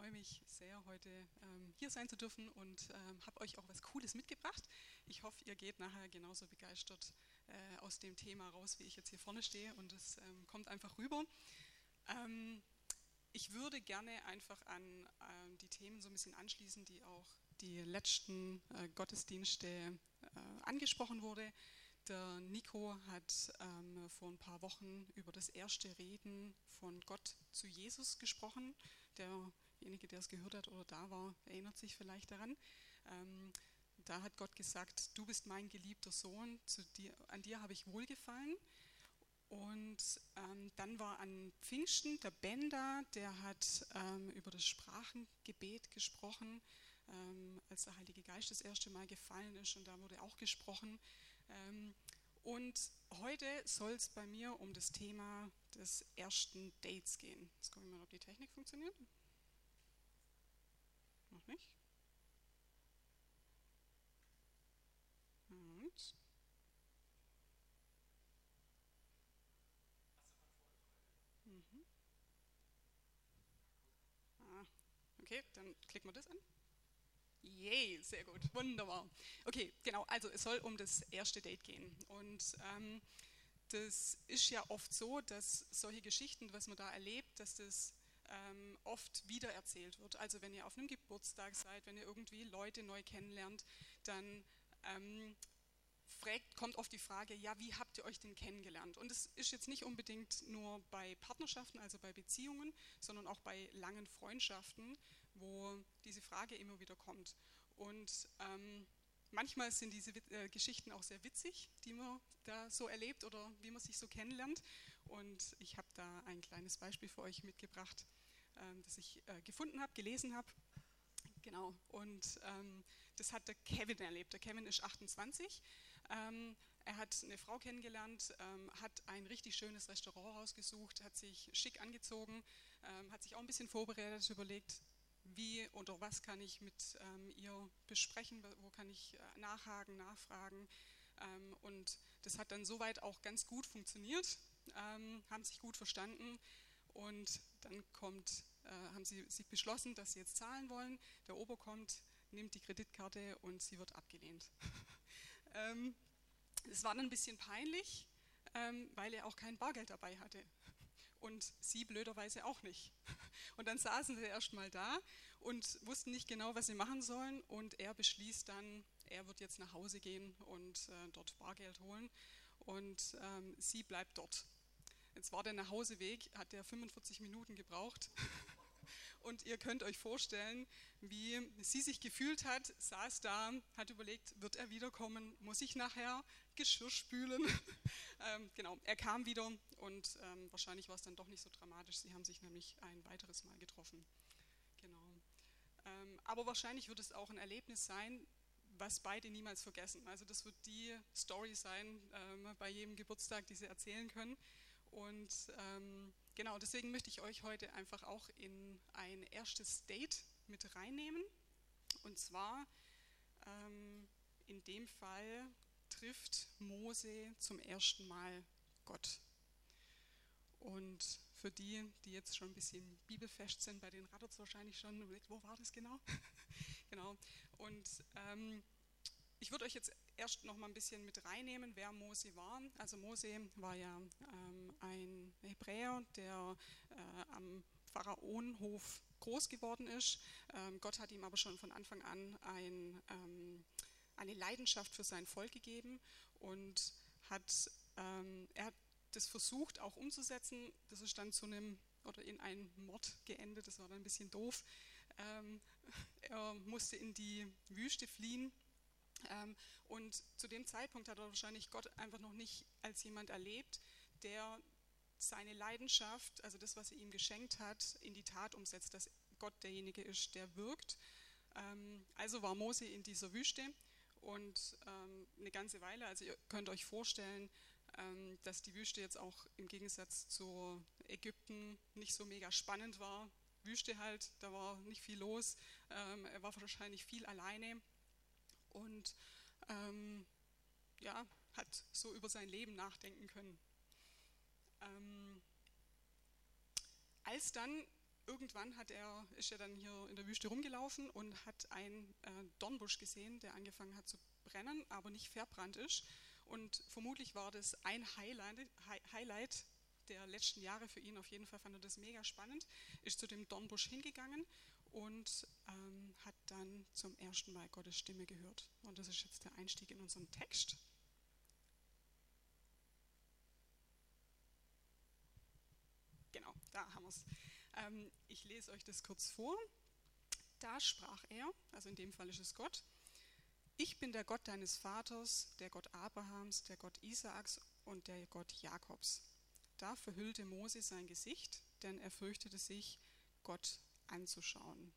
freue mich sehr, heute hier sein zu dürfen und habe euch auch was Cooles mitgebracht. Ich hoffe, ihr geht nachher genauso begeistert aus dem Thema raus, wie ich jetzt hier vorne stehe, und es kommt einfach rüber. Ich würde gerne einfach an die Themen so ein bisschen anschließen, die auch die letzten Gottesdienste angesprochen wurde. Der Nico hat vor ein paar Wochen über das erste Reden von Gott zu Jesus gesprochen. Derjenige, der es gehört hat oder da war, erinnert sich vielleicht daran. Da hat Gott gesagt: Du bist mein geliebter Sohn, an dir habe ich wohlgefallen. Und dann war an Pfingsten der Ben da, der hat über das Sprachengebet gesprochen, als der Heilige Geist das erste Mal gefallen ist, und da wurde auch gesprochen. Und heute soll es bei mir um das Thema des ersten Dates gehen. Jetzt gucken wir mal, ob die Technik funktioniert. Noch nicht. Und okay, dann klicken wir das an. Yay, sehr gut, wunderbar. Okay, genau, also es soll um das erste Date gehen. Und das ist ja oft so, dass solche Geschichten, was man da erlebt, dass das oft wiedererzählt wird. Also wenn ihr auf einem Geburtstag seid, wenn ihr irgendwie Leute neu kennenlernt, dann kommt oft die Frage, ja, wie habt ihr euch denn kennengelernt? Und es ist jetzt nicht unbedingt nur bei Partnerschaften, also bei Beziehungen, sondern auch bei langen Freundschaften, wo diese Frage immer wieder kommt. Und manchmal sind diese Geschichten auch sehr witzig, die man da so erlebt oder wie man sich so kennenlernt. Und ich habe da ein kleines Beispiel für euch mitgebracht, das ich gefunden habe, gelesen habe. Genau, und das hat der Kevin erlebt. Der Kevin ist 28. Er hat eine Frau kennengelernt, hat ein richtig schönes Restaurant rausgesucht, hat sich schick angezogen, hat sich auch ein bisschen vorbereitet, überlegt, wie oder was kann ich mit ihr besprechen, wo kann ich nachhaken, nachfragen. Und das hat dann soweit auch ganz gut funktioniert, haben sich gut verstanden. Und dann haben sie sich beschlossen, dass sie jetzt zahlen wollen. Der Ober kommt, nimmt die Kreditkarte und sie wird abgelehnt. Es war dann ein bisschen peinlich, weil er auch kein Bargeld dabei hatte. Und sie blöderweise auch nicht. Und dann saßen sie erst mal da und wussten nicht genau, was sie machen sollen. Und er beschließt dann, er wird jetzt nach Hause gehen und dort Bargeld holen. Und sie bleibt dort. Jetzt war der Nachhauseweg, hat der 45 Minuten gebraucht. Und ihr könnt euch vorstellen, wie sie sich gefühlt hat, saß da, hat überlegt, wird er wiederkommen, muss ich nachher Geschirr spülen? Genau, er kam wieder und wahrscheinlich war es dann doch nicht so dramatisch, sie haben sich nämlich ein weiteres Mal getroffen. Genau. Aber wahrscheinlich wird es auch ein Erlebnis sein, was beide niemals vergessen. Also das wird die Story sein bei jedem Geburtstag, die sie erzählen können. Und genau, deswegen möchte ich euch heute einfach auch in ein erstes Date mit reinnehmen. Und zwar in dem Fall trifft Mose zum ersten Mal Gott. Und für die, die jetzt schon ein bisschen bibelfest sind, bei denen rattert es wahrscheinlich schon, wo war das genau? Genau. Und ich würde euch jetzt erst noch mal ein bisschen mit reinnehmen, wer Mose war. Also Mose war ja ein Hebräer, der am Pharaonenhof groß geworden ist. Gott hat ihm aber schon von Anfang an eine Leidenschaft für sein Volk gegeben und er hat das versucht auch umzusetzen. Das ist dann in einen Mord geendet, das war dann ein bisschen doof. Er musste in die Wüste fliehen. Und zu dem Zeitpunkt hat er wahrscheinlich Gott einfach noch nicht als jemand erlebt, der seine Leidenschaft, also das, was er ihm geschenkt hat, in die Tat umsetzt, dass Gott derjenige ist, der wirkt. Also war Mose in dieser Wüste und eine ganze Weile, also ihr könnt euch vorstellen, dass die Wüste jetzt auch im Gegensatz zu Ägypten nicht so mega spannend war. Wüste halt, da war nicht viel los, er war wahrscheinlich viel alleine. Und ja, hat so über sein Leben nachdenken können. Als dann irgendwann ist er dann hier in der Wüste rumgelaufen und hat einen Dornbusch gesehen, der angefangen hat zu brennen, aber nicht verbrannt ist. Und vermutlich war das ein Highlight der letzten Jahre für ihn. Auf jeden Fall fand er das mega spannend, ist zu dem Dornbusch hingegangen und hat dann zum ersten Mal Gottes Stimme gehört. Und das ist jetzt der Einstieg in unseren Text. Genau, da haben wir es. Ich lese euch das kurz vor. Da sprach er, also in dem Fall ist es Gott: Ich bin der Gott deines Vaters, der Gott Abrahams, der Gott Isaaks und der Gott Jakobs. Da verhüllte Mose sein Gesicht, denn er fürchtete sich, Gott anzuschauen.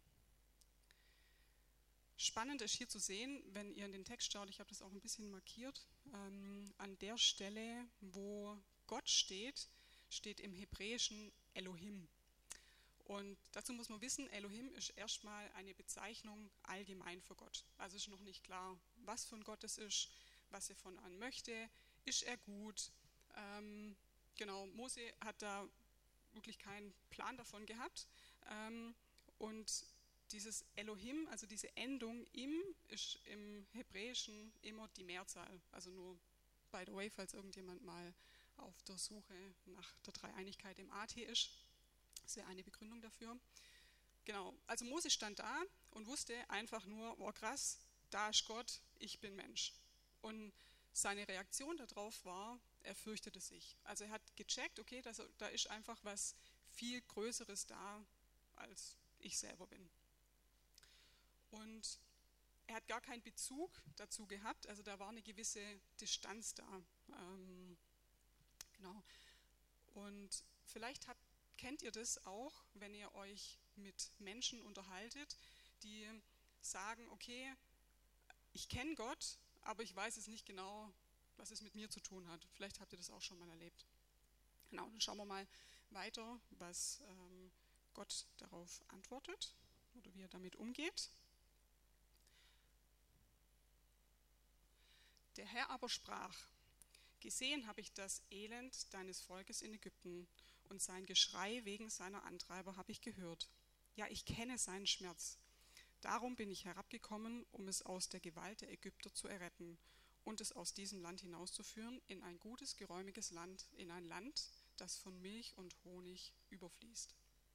Spannend ist hier zu sehen, wenn ihr in den Text schaut, ich habe das auch ein bisschen markiert, an der Stelle, wo Gott steht, steht im Hebräischen Elohim. Und dazu muss man wissen, Elohim ist erstmal eine Bezeichnung allgemein für Gott. Also ist noch nicht klar, was für ein Gott es ist, was er von einem möchte. Ist er gut? Genau, Mose hat da wirklich keinen Plan davon gehabt. Und dieses Elohim, also diese Endung im, ist im Hebräischen immer die Mehrzahl. Also nur by the way, falls irgendjemand mal auf der Suche nach der Dreieinigkeit im AT ist. Das wäre eine Begründung dafür. Genau, also Mose stand da und wusste einfach nur, oh krass, da ist Gott, ich bin Mensch. Und seine Reaktion darauf war, er fürchtete sich. Also er hat gecheckt, okay, da ist einfach was viel Größeres da, als ich selber bin. Und er hat gar keinen Bezug dazu gehabt, also da war eine gewisse Distanz da. Genau. Und vielleicht kennt ihr das auch, wenn ihr euch mit Menschen unterhaltet, die sagen, okay, ich kenne Gott, aber ich weiß es nicht genau, was es mit mir zu tun hat. Vielleicht habt ihr das auch schon mal erlebt. Genau, dann schauen wir mal weiter, was Gott darauf antwortet oder wie er damit umgeht. Der Herr aber sprach: Gesehen habe ich das Elend deines Volkes in Ägypten, und sein Geschrei wegen seiner Antreiber habe ich gehört. Ja, ich kenne seinen Schmerz. Darum bin ich herabgekommen, um es aus der Gewalt der Ägypter zu erretten und es aus diesem Land hinauszuführen in ein gutes, geräumiges Land, in ein Land, das von Milch und Honig überfließt.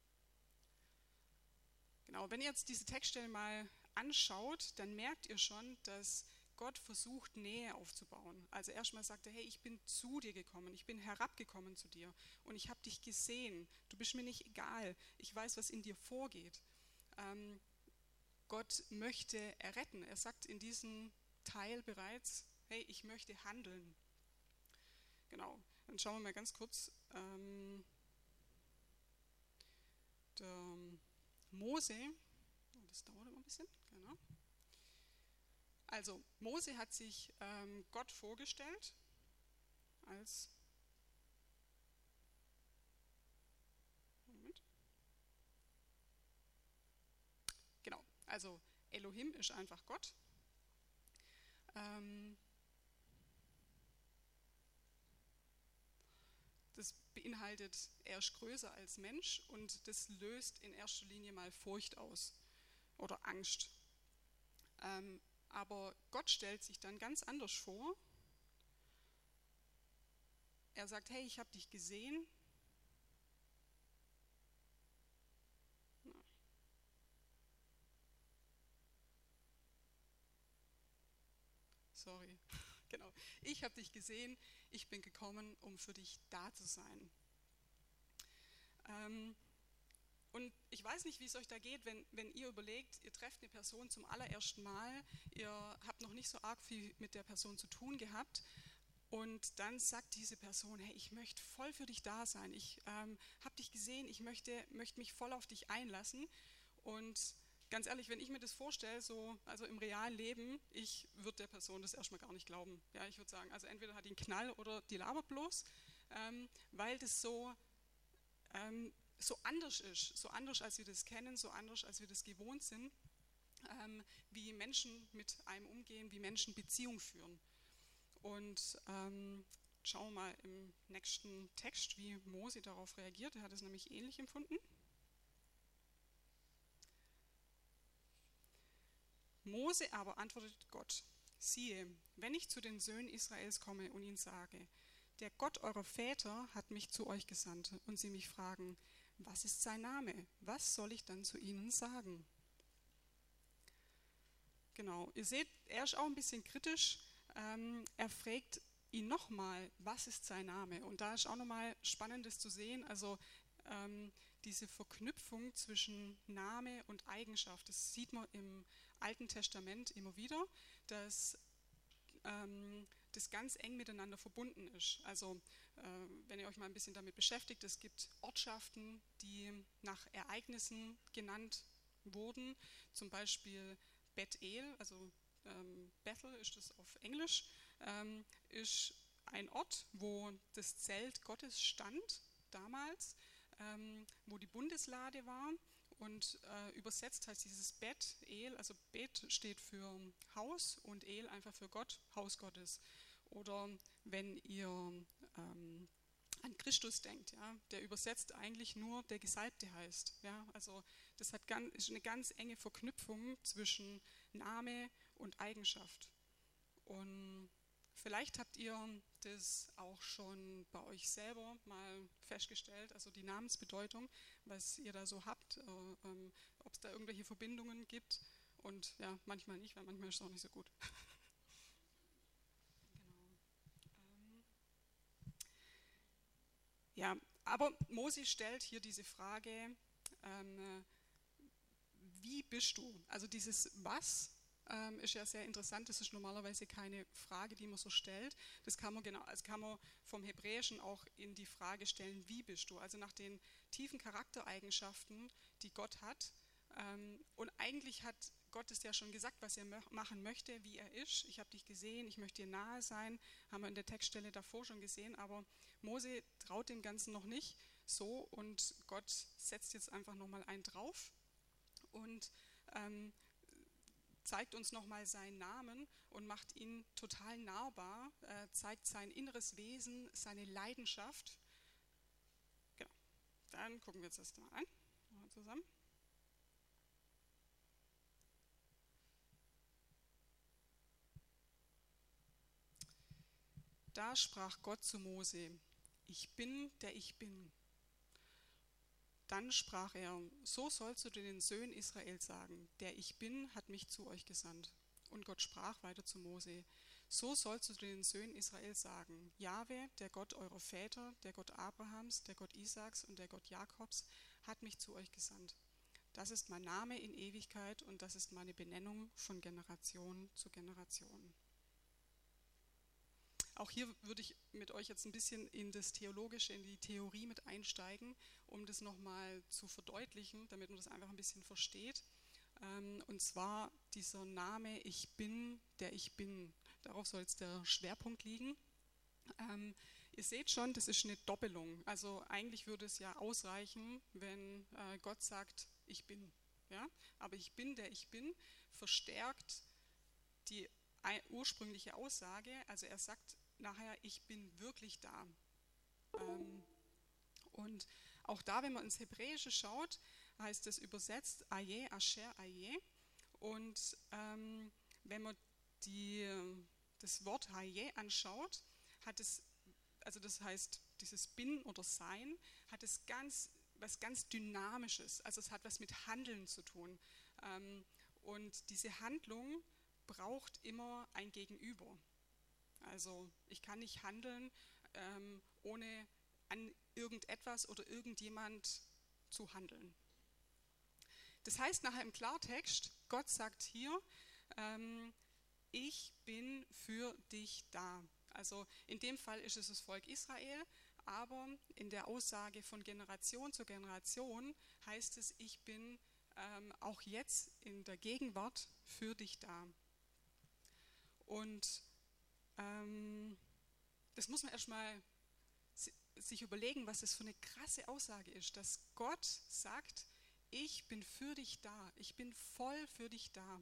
Genau, wenn ihr jetzt diese Textstelle mal anschaut, dann merkt ihr schon, dass Gott versucht, Nähe aufzubauen. Also erstmal sagt er, hey, ich bin zu dir gekommen, ich bin herabgekommen zu dir und ich habe dich gesehen. Du bist mir nicht egal, ich weiß, was in dir vorgeht. Gott möchte erretten. Er sagt in diesem Teil bereits, hey, ich möchte handeln. Genau, dann schauen wir mal ganz kurz. Der Mose, das dauert immer ein bisschen, genau. Also Mose hat sich Gott vorgestellt als genau, also Elohim ist einfach Gott. Das beinhaltet, er ist größer als Mensch und das löst in erster Linie mal Furcht aus oder Angst. Aber Gott stellt sich dann ganz anders vor. Er sagt, hey, ich habe dich gesehen. Sorry, genau. Ich habe dich gesehen, ich bin gekommen, um für dich da zu sein. Und ich weiß nicht, wie es euch da geht, wenn ihr überlegt, ihr trefft eine Person zum allerersten Mal, ihr habt noch nicht so arg viel mit der Person zu tun gehabt und dann sagt diese Person, hey, ich möchte voll für dich da sein, ich habe dich gesehen, ich möchte mich voll auf dich einlassen. Und ganz ehrlich, wenn ich mir das vorstelle, also im realen Leben, ich würde der Person das erstmal gar nicht glauben. Ja, ich würde sagen, also entweder hat die einen Knall oder die labert bloß, weil das so anders ist, so anders als wir das kennen, so anders als wir das gewohnt sind, wie Menschen mit einem umgehen, wie Menschen Beziehung führen. Und schauen wir mal im nächsten Text, wie Mose darauf reagiert. Er hat es nämlich ähnlich empfunden. Mose aber antwortet Gott: Siehe, wenn ich zu den Söhnen Israels komme und ihnen sage, der Gott eurer Väter hat mich zu euch gesandt, und sie mich fragen, was ist sein Name? Was soll ich dann zu ihnen sagen? Genau, ihr seht, er ist auch ein bisschen kritisch. Er fragt ihn nochmal, was ist sein Name? Und da ist auch nochmal Spannendes zu sehen, also diese Verknüpfung zwischen Name und Eigenschaft, das sieht man im Alten Testament immer wieder, dass das ganz eng miteinander verbunden ist. Also wenn ihr euch mal ein bisschen damit beschäftigt, es gibt Ortschaften, die nach Ereignissen genannt wurden, zum Beispiel Bethel, also Bethel ist das auf Englisch, ist ein Ort, wo das Zelt Gottes stand damals, wo die Bundeslade war. Und übersetzt heißt dieses Bet-El, also Bet steht für Haus und El einfach für Gott, Haus Gottes. Oder wenn ihr an Christus denkt, ja, der übersetzt eigentlich nur der Gesalbte heißt. Ja, also das ist eine ganz enge Verknüpfung zwischen Name und Eigenschaft. Und vielleicht habt ihr das auch schon bei euch selber mal festgestellt, also die Namensbedeutung, was ihr da so habt, ob es da irgendwelche Verbindungen gibt. Und ja, manchmal nicht, weil manchmal ist es auch nicht so gut. Genau. Ja, aber Mose stellt hier diese Frage, wie bist du? Also dieses Was ist ja sehr interessant, das ist normalerweise keine Frage, die man so stellt. Das kann man vom Hebräischen auch in die Frage stellen, wie bist du? Also nach den tiefen Charaktereigenschaften, die Gott hat. Und eigentlich hat Gott es ja schon gesagt, was er machen möchte, wie er ist. Ich habe dich gesehen, ich möchte dir nahe sein, haben wir in der Textstelle davor schon gesehen, aber Mose traut dem Ganzen noch nicht so und Gott setzt jetzt einfach nochmal einen drauf und zeigt uns nochmal seinen Namen und macht ihn total nahbar, zeigt sein inneres Wesen, seine Leidenschaft. Genau, dann gucken wir uns das mal an, mal zusammen. Da sprach Gott zu Mose: Ich bin, der ich bin. Dann sprach er: So sollst du den Söhnen Israel sagen, der ich bin, hat mich zu euch gesandt. Und Gott sprach weiter zu Mose: So sollst du den Söhnen Israel sagen, Jahwe, der Gott eurer Väter, der Gott Abrahams, der Gott Isaaks und der Gott Jakobs, hat mich zu euch gesandt. Das ist mein Name in Ewigkeit und das ist meine Benennung von Generation zu Generation. Auch hier würde ich mit euch jetzt ein bisschen in das Theologische, in die Theorie mit einsteigen, um das nochmal zu verdeutlichen, damit man das einfach ein bisschen versteht. Und zwar dieser Name Ich bin, der ich bin. Darauf soll jetzt der Schwerpunkt liegen. Ihr seht schon, das ist eine Doppelung. Also eigentlich würde es ja ausreichen, wenn Gott sagt, ich bin. Ja? Aber ich bin, der ich bin, verstärkt die ursprüngliche Aussage. Also er sagt nachher, ich bin wirklich da. Und auch da, wenn man ins Hebräische schaut, heißt es übersetzt Aye, Asher, Aye. Und wenn man das Wort Aye anschaut, hat es, also das heißt, dieses Bin oder Sein, hat es was ganz Dynamisches. Also es hat was mit Handeln zu tun. Und diese Handlung braucht immer ein Gegenüber. Also ich kann nicht handeln, ohne an irgendetwas oder irgendjemand zu handeln. Das heißt nachher im Klartext, Gott sagt hier, ich bin für dich da. Also in dem Fall ist es das Volk Israel, aber in der Aussage von Generation zu Generation heißt es, ich bin auch jetzt in der Gegenwart für dich da. Und das muss man erstmal sich überlegen, was das für eine krasse Aussage ist, dass Gott sagt, ich bin für dich da, ich bin voll für dich da.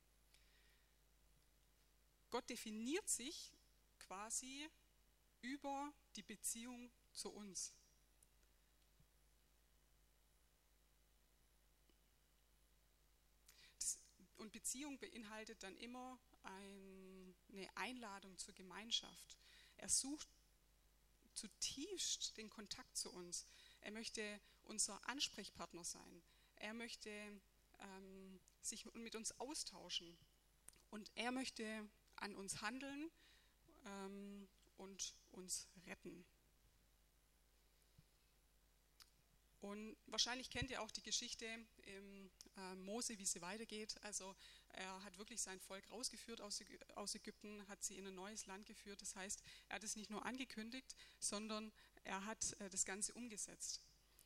Gott definiert sich quasi über die Beziehung zu uns. Und Beziehung beinhaltet dann immer eine Einladung zur Gemeinschaft. Er sucht zutiefst den Kontakt zu uns. Er möchte unser Ansprechpartner sein. Er möchte sich mit uns austauschen. Und er möchte an uns handeln und uns retten. Und wahrscheinlich kennt ihr auch die Geschichte im Mose, wie sie weitergeht. Also er hat wirklich sein Volk rausgeführt aus Ägypten, hat sie in ein neues Land geführt. Das heißt, er hat es nicht nur angekündigt, sondern er hat das Ganze umgesetzt.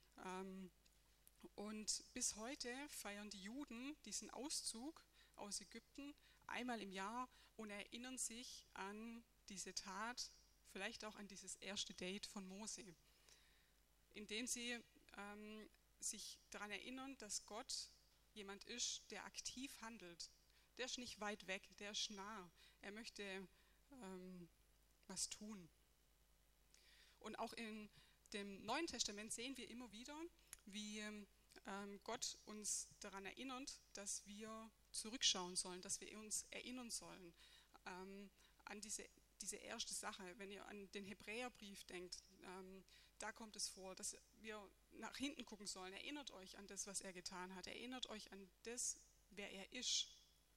Und bis heute feiern die Juden diesen Auszug aus Ägypten einmal im Jahr und erinnern sich an diese Tat, vielleicht auch an dieses erste Date von Mose, indem sie sich daran erinnern, dass Gott jemand ist, der aktiv handelt. Der ist nicht weit weg, der ist nah. Er möchte was tun. Und auch in dem Neuen Testament sehen wir immer wieder, wie Gott uns daran erinnert, dass wir zurückschauen sollen, dass wir uns erinnern sollen an diese erste Sache. Wenn ihr an den Hebräerbrief denkt, da kommt es vor, dass wir nach hinten gucken sollen. Erinnert euch an das, was er getan hat. Erinnert euch an das, wer er ist.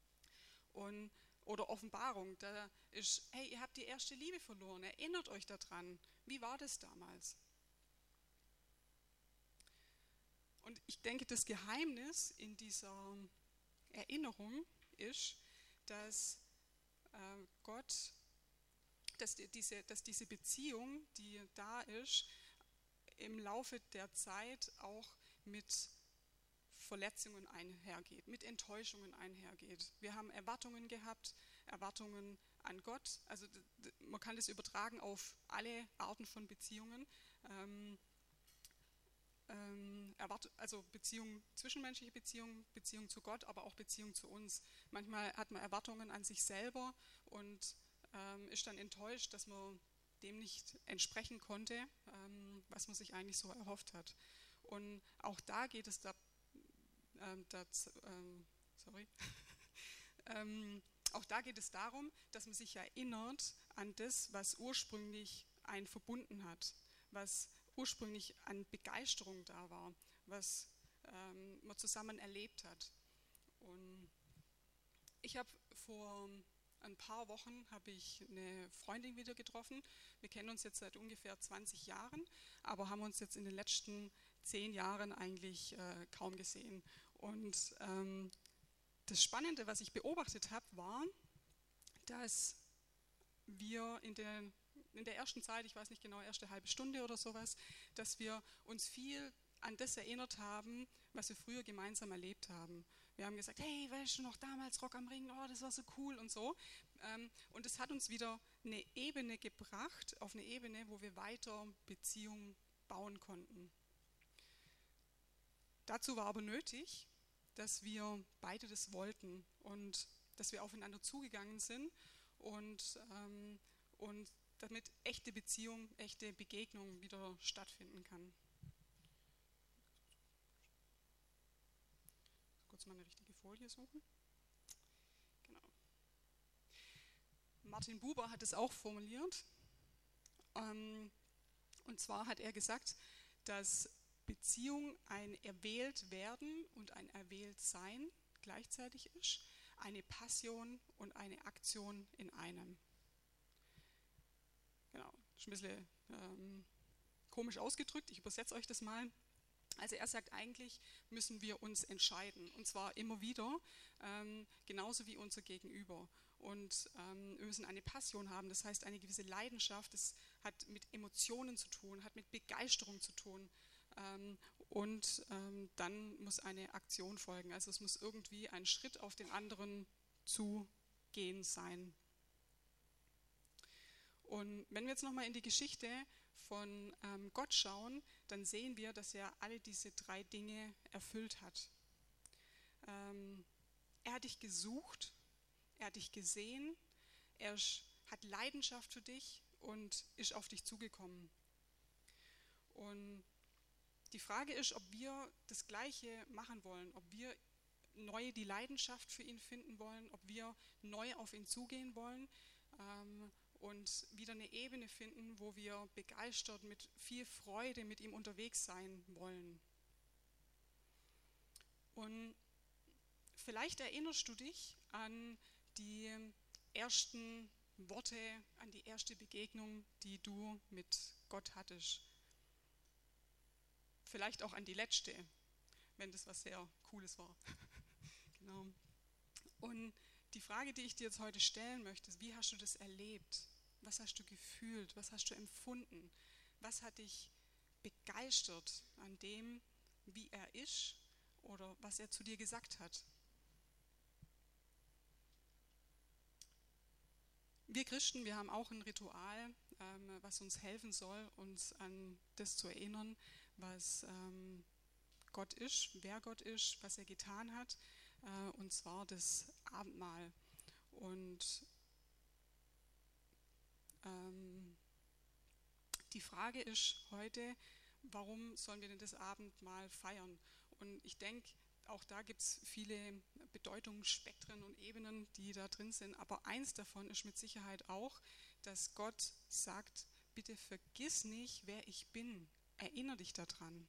Oder Offenbarung, da ist, hey, ihr habt die erste Liebe verloren. Erinnert euch daran. Wie war das damals? Und ich denke, das Geheimnis in dieser Erinnerung ist, dass diese Beziehung, die da ist, im Laufe der Zeit auch mit Verletzungen einhergeht, mit Enttäuschungen einhergeht. Wir haben Erwartungen gehabt, Erwartungen an Gott. Also man kann das übertragen auf alle Arten von Beziehungen. Also Beziehung, zwischenmenschliche Beziehung, Beziehung zu Gott, aber auch Beziehung zu uns. Manchmal hat man Erwartungen an sich selber und ist dann enttäuscht, dass man dem nicht entsprechen konnte, was man sich eigentlich so erhofft hat. Und auch da geht es auch da geht es darum, dass man sich erinnert an das, was ursprünglich einen verbunden hat, was ursprünglich an Begeisterung da war, was man zusammen erlebt hat. Und ich habe vor ein paar Wochen eine Freundin wieder getroffen. Wir kennen uns jetzt seit ungefähr 20 Jahren, aber haben uns jetzt in den letzten 10 Jahren eigentlich kaum gesehen. Und das Spannende, was ich beobachtet habe, war, dass wir in der ersten Zeit, ich weiß nicht genau, erste halbe Stunde oder sowas, dass wir uns viel an das erinnert haben, was wir früher gemeinsam erlebt haben. Wir haben gesagt, hey, weißt du noch damals Rock am Ring, oh, das war so cool und so. Und es hat uns wieder eine Ebene gebracht, auf eine Ebene, wo wir weiter Beziehungen bauen konnten. Dazu war aber nötig, dass wir beide das wollten und dass wir aufeinander zugegangen sind und damit echte Beziehung, echte Begegnung wieder stattfinden kann. Kurz mal eine richtige Folie suchen. Genau. Martin Buber hat es auch formuliert. Und zwar hat er gesagt, dass Beziehung ein Erwähltwerden und ein Erwähltsein gleichzeitig ist, eine Passion und eine Aktion in einem. Genau, ist ein bisschen komisch ausgedrückt, ich übersetze euch das mal. Also er sagt, eigentlich müssen wir uns entscheiden, und zwar immer wieder, genauso wie unser Gegenüber. Und wir müssen eine Passion haben, das heißt eine gewisse Leidenschaft, das hat mit Emotionen zu tun, hat mit Begeisterung zu tun. Und dann muss eine Aktion folgen, also es muss irgendwie ein Schritt auf den anderen zugehen sein. Und wenn wir jetzt nochmal in die Geschichte von Gott schauen, dann sehen wir, dass er alle diese 3 Dinge erfüllt hat. Er hat dich gesucht, er hat dich gesehen, er hat Leidenschaft für dich und ist auf dich zugekommen. Und die Frage ist, ob wir das Gleiche machen wollen, ob wir neu die Leidenschaft für ihn finden wollen, ob wir neu auf ihn zugehen wollen und wieder eine Ebene finden, wo wir begeistert mit viel Freude mit ihm unterwegs sein wollen. Und vielleicht erinnerst du dich an die ersten Worte, an die erste Begegnung, die du mit Gott hattest. Vielleicht auch an die letzte, wenn das was sehr Cooles war. Genau. Und die Frage, die ich dir jetzt heute stellen möchte, ist, wie hast du das erlebt? Was hast du gefühlt? Was hast du empfunden? Was hat dich begeistert an dem, wie er ist oder was er zu dir gesagt hat? Wir Christen, wir haben auch ein Ritual, was uns helfen soll, uns an das zu erinnern, was Gott ist, wer Gott ist, was er getan hat, und zwar das Abendmahl. Und die Frage ist heute, warum sollen wir denn das Abendmahl feiern? Und ich denke, auch da gibt es viele Bedeutungsspektren und Ebenen, die da drin sind. Aber eins davon ist mit Sicherheit auch, dass Gott sagt, bitte vergiss nicht, wer ich bin. Erinnere dich daran.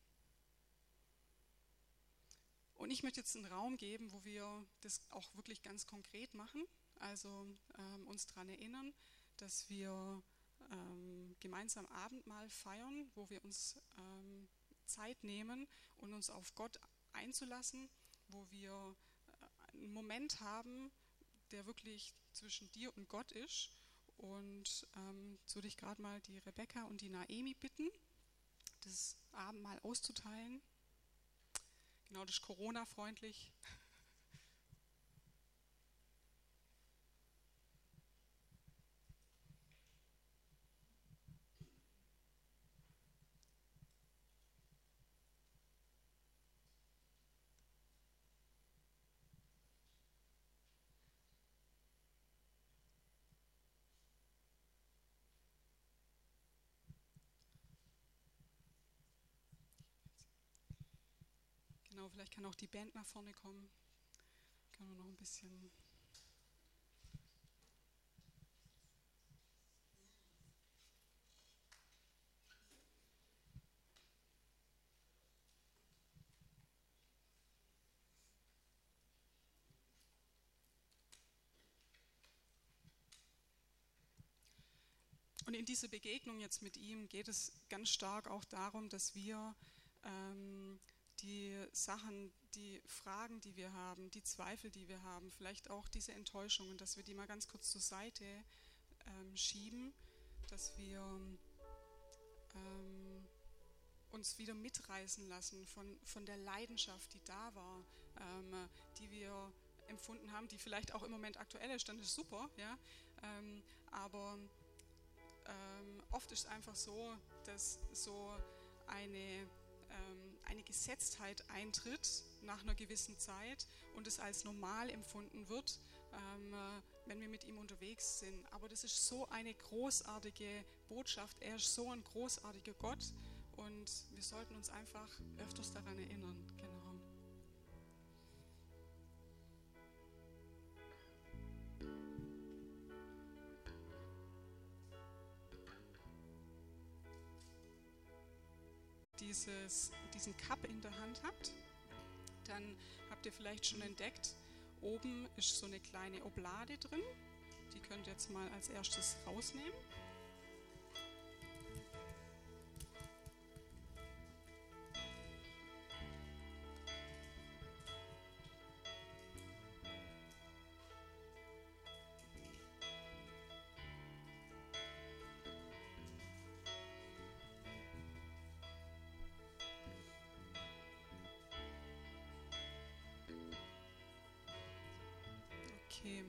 Und ich möchte jetzt einen Raum geben, wo wir das auch wirklich ganz konkret machen. Also uns daran erinnern, dass wir gemeinsam Abendmahl feiern, wo wir uns Zeit nehmen und uns auf Gott einzulassen, wo wir einen Moment haben, der wirklich zwischen dir und Gott ist. Und jetzt würde ich gerade mal die Rebecca und die Naemi bitten, das Abendmahl auszuteilen. Genau, das ist Corona-freundlich. Genau, vielleicht kann auch die Band nach vorne kommen. Können wir noch ein bisschen. Und in dieser Begegnung jetzt mit ihm geht es ganz stark auch darum, dass wir die Sachen, die Fragen, die wir haben, die Zweifel, die wir haben, vielleicht auch diese Enttäuschungen, dass wir die mal ganz kurz zur Seite schieben, dass wir uns wieder mitreißen lassen von der Leidenschaft, die da war, die wir empfunden haben, die vielleicht auch im Moment aktuell ist, dann ist super, ja, aber oft ist es einfach so, dass so eine Gesetztheit eintritt nach einer gewissen Zeit und es als normal empfunden wird, wenn wir mit ihm unterwegs sind. Aber das ist so eine großartige Botschaft. Er ist so ein großartiger Gott und wir sollten uns einfach öfters daran erinnern. Genau. Diesen Cup in der Hand habt, dann habt ihr vielleicht schon entdeckt, oben ist so eine kleine Oblade drin. Die könnt ihr jetzt mal als erstes rausnehmen. Okay.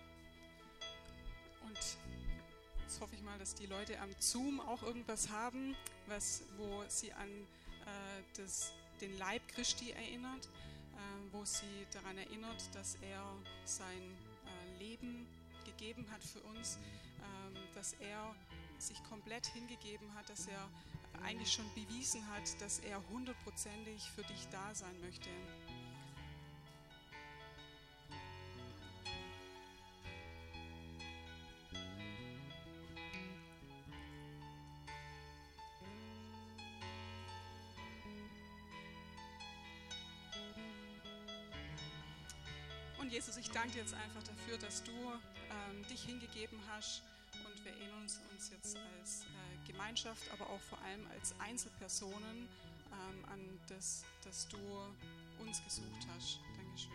Und jetzt hoffe ich mal, dass die Leute am Zoom auch irgendwas haben, wo sie an den Leib Christi erinnert, wo sie daran erinnert, dass er sein Leben gegeben hat für uns, dass er sich komplett hingegeben hat, dass er eigentlich schon bewiesen hat, dass er 100%ig für dich da sein möchte. Und Jesus, ich danke dir jetzt einfach dafür, dass du dich hingegeben hast. Und wir erinnern uns jetzt als Gemeinschaft, aber auch vor allem als Einzelpersonen an das, dass du uns gesucht hast. Dankeschön.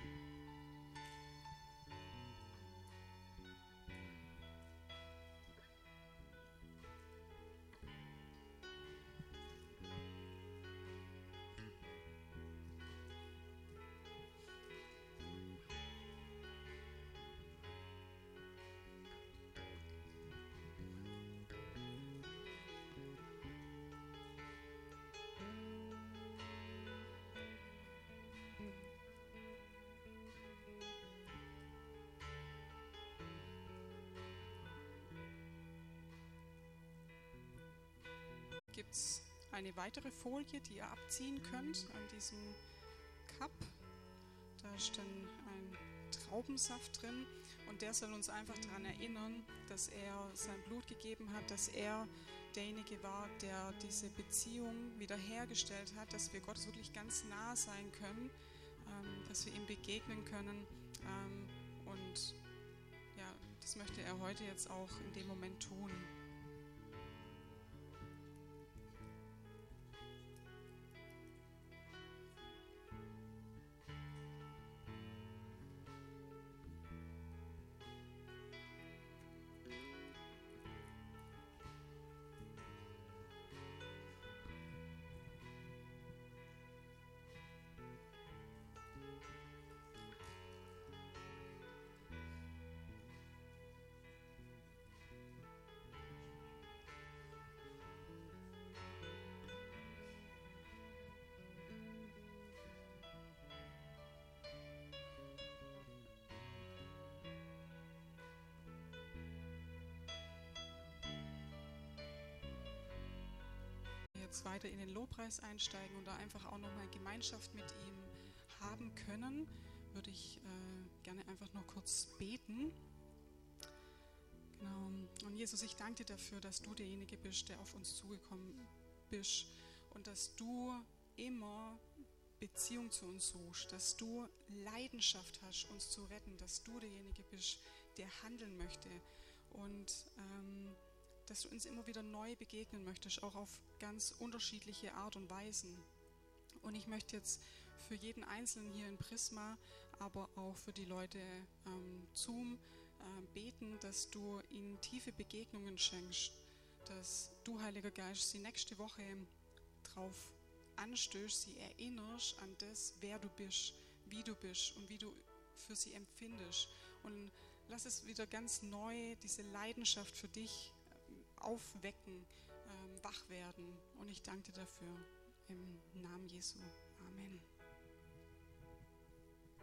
Gibt es eine weitere Folie, die ihr abziehen könnt an diesem Cup. Da ist dann ein Traubensaft drin und der soll uns einfach daran erinnern, dass er sein Blut gegeben hat, dass er derjenige war, der diese Beziehung wiederhergestellt hat, dass wir Gott wirklich ganz nah sein können, dass wir ihm begegnen können und ja, das möchte er heute jetzt auch in dem Moment tun. Jetzt weiter in den Lobpreis einsteigen und da einfach auch nochmal Gemeinschaft mit ihm haben können, würde ich gerne einfach noch kurz beten. Genau. Und Jesus, ich danke dir dafür, dass du derjenige bist, der auf uns zugekommen bist und dass du immer Beziehung zu uns suchst, dass du Leidenschaft hast, uns zu retten, dass du derjenige bist, der handeln möchte und dass du uns immer wieder neu begegnen möchtest, auch auf ganz unterschiedliche Art und Weisen. Und ich möchte jetzt für jeden Einzelnen hier in Prisma, aber auch für die Leute Zoom beten, dass du ihnen tiefe Begegnungen schenkst, dass du, Heiliger Geist, sie nächste Woche drauf anstößt, sie erinnerst an das, wer du bist, wie du bist und wie du für sie empfindest. Und lass es wieder ganz neu, diese Leidenschaft für dich aufwecken, wach werden. Und ich danke dir dafür. Im Namen Jesu. Amen.